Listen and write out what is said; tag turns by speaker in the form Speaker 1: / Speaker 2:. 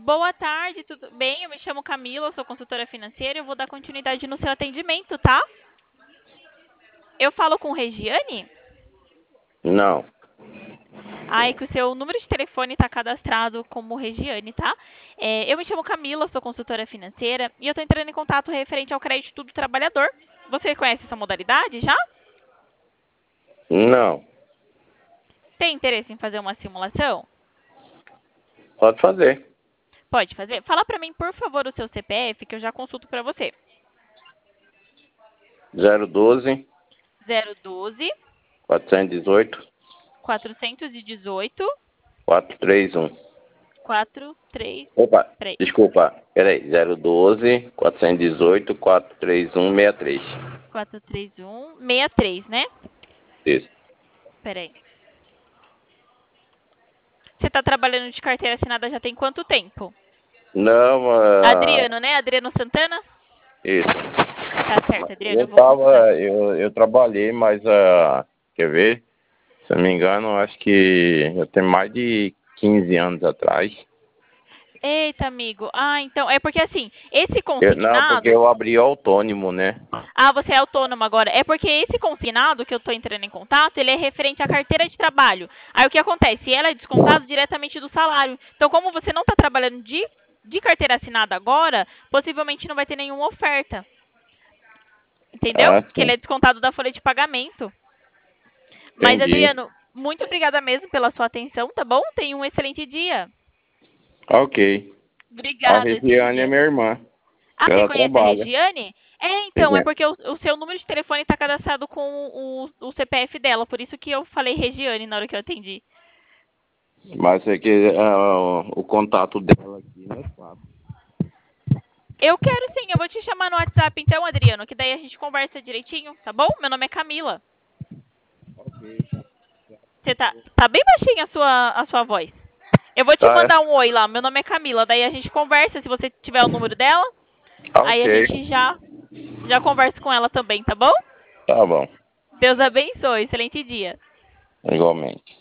Speaker 1: Boa tarde, tudo bem? Eu me chamo Camila, eu sou consultora financeira e eu vou dar continuidade no seu atendimento, tá? Eu falo com Regiane?
Speaker 2: Não.
Speaker 1: Ai, que o seu número de telefone está cadastrado como Regiane, tá? Eu me chamo Camila, sou consultora financeira e eu estou entrando em contato referente ao crédito do trabalhador. Você conhece essa modalidade já?
Speaker 2: Não.
Speaker 1: Tem interesse em fazer uma simulação?
Speaker 2: Pode fazer.
Speaker 1: Pode fazer? Fala para mim, por favor, o seu CPF que eu já consulto para você.
Speaker 2: 012
Speaker 1: 012
Speaker 2: 418
Speaker 1: 418
Speaker 2: 431.
Speaker 1: 43.
Speaker 2: Opa,
Speaker 1: Peraí.
Speaker 2: desculpa. Peraí. 012 418 431 63.
Speaker 1: 43163, né?
Speaker 2: Isso.
Speaker 1: Peraí. Você está trabalhando de carteira assinada já tem quanto tempo?
Speaker 2: Não,
Speaker 1: Adriano, né? Adriano Santana?
Speaker 2: isso.
Speaker 1: Tá certo, Adriano, eu
Speaker 2: Eu
Speaker 1: vou consultar.
Speaker 2: tava, eu trabalhei, mas quer ver? Se eu não me engano, acho que eu tenho mais de 15 anos atrás.
Speaker 1: Eita, amigo. Ah, então, é porque assim, esse
Speaker 2: Não, porque
Speaker 1: consignado.
Speaker 2: eu abri autônomo, né?
Speaker 1: Ah, você é autônomo agora. É porque esse consignado que eu estou entrando em contato, ele é referente à carteira de trabalho. Aí o que acontece? Ela é descontado diretamente do salário. Então, como você não está trabalhando de carteira assinada agora, possivelmente não vai ter nenhuma oferta. Entendeu?
Speaker 2: Ah,
Speaker 1: Que ele
Speaker 2: sim.
Speaker 1: é descontado da folha de pagamento. Mas,
Speaker 2: Entendi.
Speaker 1: Adriano, muito obrigada mesmo pela sua atenção, tá bom? Tenha um excelente dia.
Speaker 2: Ok. A
Speaker 1: Obrigada, excelente
Speaker 2: Regiane é
Speaker 1: dia.
Speaker 2: minha irmã.
Speaker 1: Ah, você
Speaker 2: Ela
Speaker 1: conhece a
Speaker 2: trabalha.
Speaker 1: Regiane? Então, é porque o seu número de telefone está cadastrado com o CPF dela, por isso que eu falei Regiane na hora que eu atendi.
Speaker 2: Mas é que o contato dela aqui não é fácil.
Speaker 1: Eu quero sim, eu vou te chamar no WhatsApp então, Adriano, que daí a gente conversa direitinho, tá bom? Meu nome é Camila.
Speaker 2: Ok.
Speaker 1: Você tá bem baixinha a sua voz. Eu vou te
Speaker 2: Tá, é?
Speaker 1: mandar um oi lá, meu nome é Camila, daí a gente conversa, se você tiver o número dela, aí
Speaker 2: Ok.
Speaker 1: a gente já conversa com ela também, tá bom?
Speaker 2: Tá bom.
Speaker 1: Deus abençoe, excelente dia.
Speaker 2: Igualmente.